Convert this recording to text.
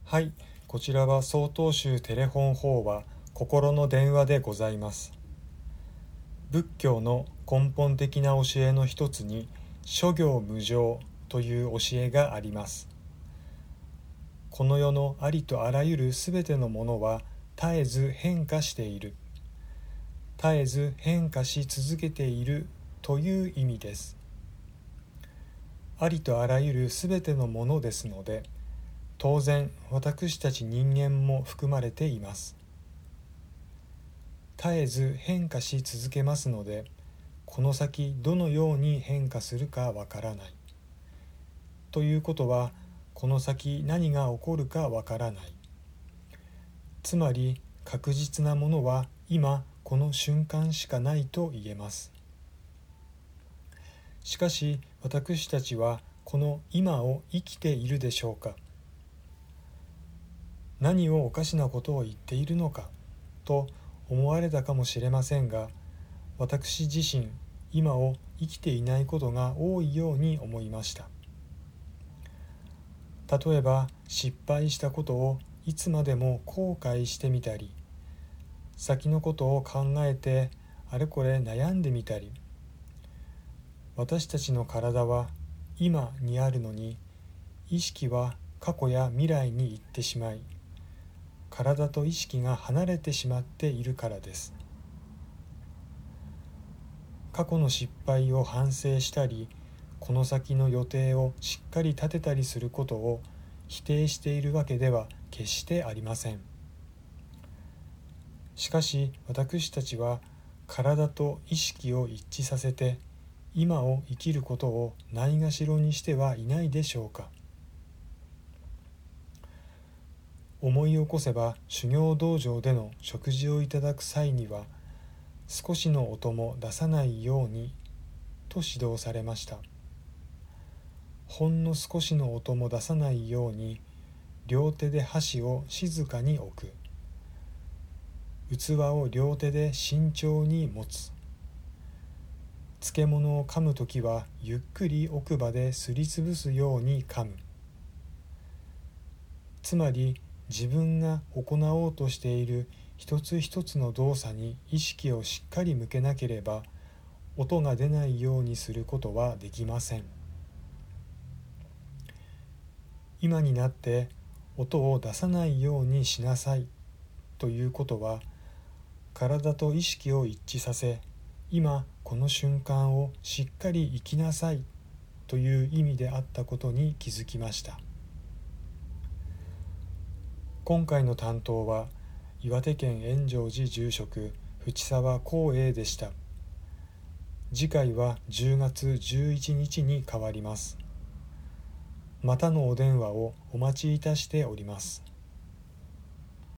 はい、こちらは曹洞宗テレフォン法話心の電話でございます。仏教の根本的な教えの一つに諸行無常という教えがあります。この世のありとあらゆるすべてのものは絶えず変化している。絶えず変化し続けているという意味です。ありとあらゆるすべてのものですので、当然私たち人間も含まれています。絶えず変化し続けますので、この先どのように変化するかわからない。ということは、この先何が起こるかわからない。つまり確実なものは今この瞬間しかないと言えます。しかし私たちはこの今を生きているでしょうか。何をおかしなことを言っているのかと思われたかもしれませんが、私自身今を生きていないことが多いように思いました。例えば失敗したことをいつまでも後悔してみたり、先のことを考えてあれこれ悩んでみたり、私たちの体は今にあるのに、意識は過去や未来に行ってしまい、体と意識が離れてしまっているからです。過去の失敗を反省したり、この先の予定をしっかり立てたりすることを否定しているわけでは決してありません。しかし私たちは体と意識を一致させて今を生きることをないがしろにしてはいないでしょうか。思い起こせば修行道場での食事をいただく際には、少しの音も出さないようにと指導されました。ほんの少しの音も出さないように両手で箸を静かに置く。器を両手で慎重に持つ。漬物を噛むときはゆっくり奥歯ですりつぶすように噛む。つまり自分が行おうとしている一つ一つの動作に意識をしっかり向けなければ、音が出ないようにすることはできません。今になって音を出さないようにしなさいということは、体と意識を一致させ、今この瞬間をしっかり生きなさいという意味であったことに気づきました。今回の担当は岩手県円成寺住職淵沢光栄でした。次回は10月11日に変わります。またのお電話をお待ちいたしております。